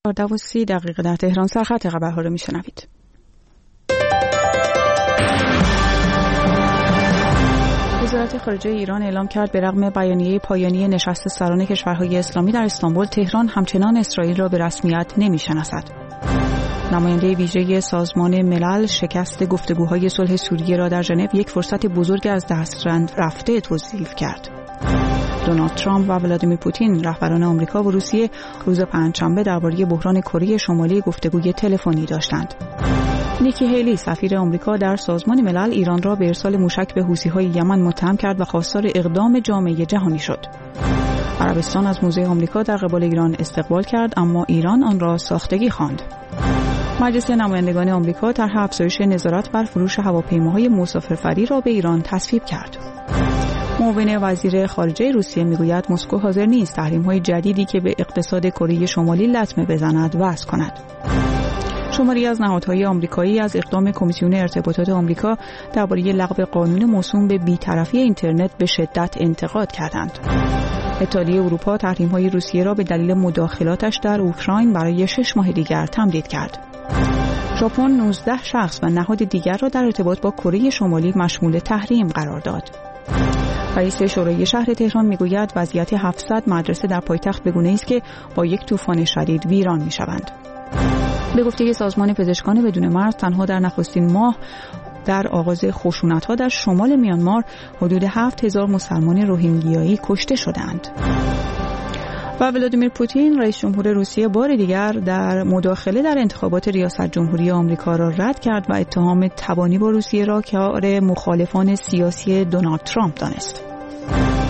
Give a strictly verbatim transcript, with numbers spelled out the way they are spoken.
چهارده و سی دقیقه در تهران سرخط خبرها رو میشنوید. وزارت خارجه ایران اعلام کرد به رغم بیانیه پایانی نشست سران کشورهای اسلامی در استانبول، تهران همچنان اسرائیل را به رسمیت نمی‌شناسد. نماینده ویژه سازمان ملل شکست گفتگوهای صلح سوریه را در ژنو یک فرصت بزرگ از دست رفته توصیف کرد. دونالد ترامپ و ولادیمیر پوتین رهبران آمریکا و روسیه روز پنجشنبه درباره بحران کره شمالی گفتگوی تلفنی داشتند. نیکی هیلی سفیر آمریکا در سازمان ملل ایران را به ارسال موشک به حوثی‌های یمن متهم کرد و خواستار اقدام جامعه جهانی شد. عربستان از موضع آمریکا در قبال ایران استقبال کرد، اما ایران آن را ساختگی خواند. مجلس نمایندگان آمریکا طرح افزایش نظارت بر فروش هواپیماهای مسافربری را به ایران تصویب کرد. معاون وزیر خارجه روسیه میگوید مسکو حاضر نیست تحریم‌های جدیدی که به اقتصاد کره شمالی لطمه بزند وضع کند. شماری از نهادهای آمریکایی از اقدام کمیسیون ارتباطات آمریکا درباره لغو قانون موسوم به بی‌طرفی اینترنت به شدت انتقاد کردند. اتحادیه اروپا تحریم‌های روسیه را به دلیل مداخلاتش در اوکراین برای شش ماه دیگر تمدید کرد. ژاپن نوزده شخص و نهاد دیگر را در ارتباط با کره شمالی مشمول تحریم قرار داد. رئیس شورای شهر تهران میگوید وضعیت هفتصد مدرسه در پایتخت به گونه‌ای است که با یک طوفان شدید ویران می‌شوند. به گفته سازمان پزشکان بدون مرز، تنها در نخستین ماه در آغاز خشونت‌ها در شمال میانمار حدود هفت هزار مسلمان روهینگیایی کشته شدند. و ولادیمیر پوتین رئیس جمهور روسیه بار دیگر در مداخله در انتخابات ریاست جمهوری آمریکا را رد کرد و اتهام تبانی با روسیه را کار مخالفان سیاسی دونالد ترامپ دانست.